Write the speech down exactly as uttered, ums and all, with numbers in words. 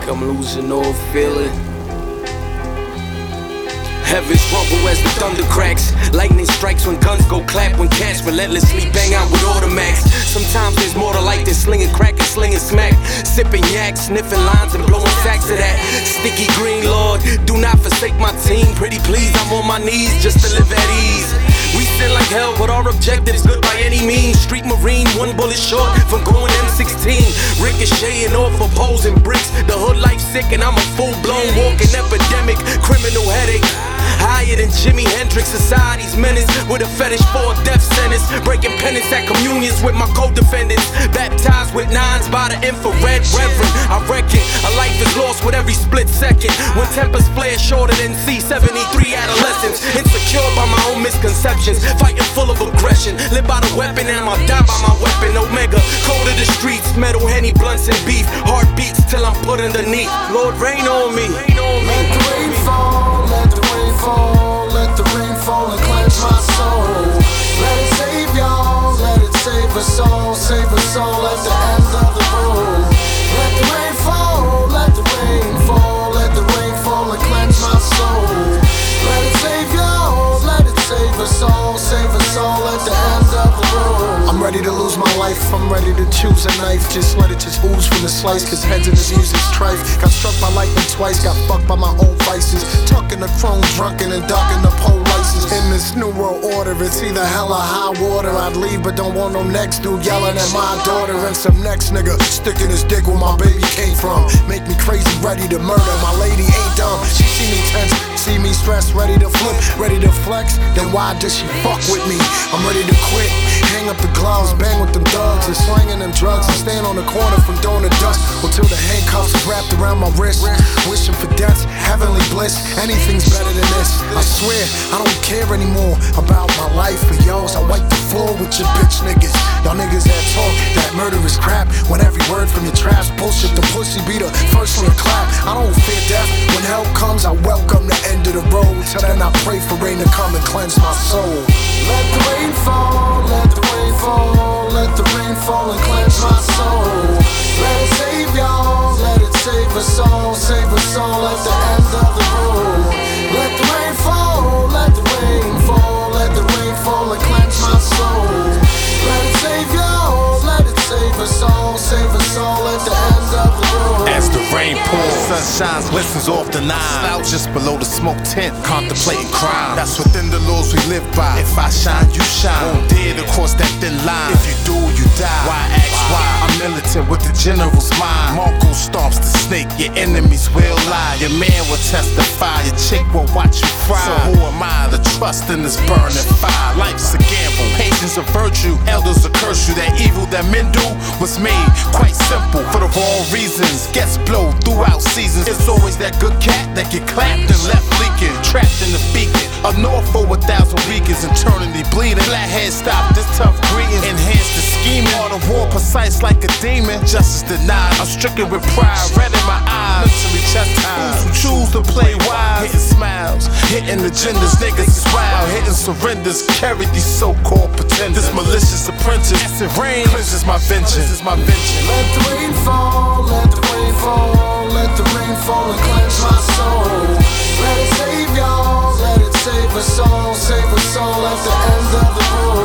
like I'm losing all feeling. Heavens rumble as the thunder cracks. Lightning strikes when guns go clap. When cats relentlessly bang out with automatics. Sometimes there's more to life than slinging crack and slinging smack. Sipping yak, sniffing lines and blowing sacks of that sticky green, Lord. Do not forsake my team. Pretty please, I'm on my knees just to live at ease. We sin like hell, but our objective's good by any means. Street Marine, one bullet short from going M sixteen. Ricocheting off of poles and bricks. The hood life sick and I'm a full-blown walking epidemic. Criminal headache. Higher than Jimi Hendrix, society's menace with a fetish for a death sentence. Breaking penance at communions with my co-defendants. Baptized with nines by the infrared reverend. I reckon a life is lost with every split second. When tempers flare shorter than C seventy-three adolescents. Insecure by my own misconceptions. Fighting full of aggression. Live by the weapon and I'll die by my weapon. Omega, cold of the streets. Metal, Henny, blunts and beef. Heartbeats till I'm put underneath. Lord, rain on me. Rain on me. Let the rain fall, let the rain fall, let the rain fall and cleanse my soul. Let it save y'all, let it save us all, save us all at the end of the road. Let the rain fall, let the rain fall, let the rain fall and cleanse my soul. Let it save y'all, let it save us all, save us all at the end of the road. I'm ready to lose my life, I'm ready to choose a knife. Just let it just ooze from the slice, cause heads in this music's trife. Got struck by lightning twice, got fucked by my own vices. Tucking the chrome, drunken and ducking the pole license. In this new world order, it's either hell or high water. I'd leave but don't want no next dude yelling at my daughter. And some next nigga sticking his dick where my baby came from. Make me crazy, ready to murder, my lady ain't dumb. She see me tense, see me stressed, ready to flip, ready to flex. Then why does she fuck with me? I'm ready to quit, hang up the gloves, bang with them thugs, and slanging them drugs, and stand on the corner from dawn to dusk until the handcuffs is wrapped around my wrist. Wishing for death, heavenly bliss, anything's better than this. I swear, I don't care anymore about my life or yours. I wipe the floor with your bitch niggas. Y'all niggas that talk, that murderous crap. When every word from your traps bullshit, the pussy be the first one to clap. I don't fear death, when hell comes I welcome the end of the road. Till then I pray for rain to come and cleanse my soul. Let the rain fall, let the rain fall, let the rain fall and cleanse my soul. Let it save y'all, let it save us all, save us all at the end of the road. Let the rain fall, let the rain fall, let the rain fall and cleanse my soul. Let it save y'all, let it save us all, save us all at the end of the road. As the rain pours, sun shines, glistens off the nine. Clouds just below the smoke tent, contemplating crime. That's within the laws we live by. If I shine, you shine. Won't dare to cross that thin line. If you do, you die. Why ask why? I'm militant with the general's mind. Marco stomps the snake, your enemies will lie. Your man will testify, your chick will watch you fry. So who am I to trust in this burning fire? Life's a gamble, patience a virtue. Elders will curse you, that evil that men do was made quite simple. For the wrong reasons, gets blow throughout seasons. It's always that good cat that get clapped and left leaking. Trapped in the beacon, up north for a thousand weekends, eternity bleeding. Flathead stop this tough greeting, enhance the scheming. All the war precise like a demon, justice denied. I'm stricken with pride, red in my eyes, mentally chastised. Who choose to play wise, hitting smiles, hitting agendas, niggas is wild, hitting surrenders. Carry these so-called pretenders, this malicious apprentice. Acid rain cleanses my vengeance, is my vengeance. Let the rain fall, let the rain fall, let the rain fall and cleanse my soul. Let it save y'all, let it save us all, save us all at the end of the road.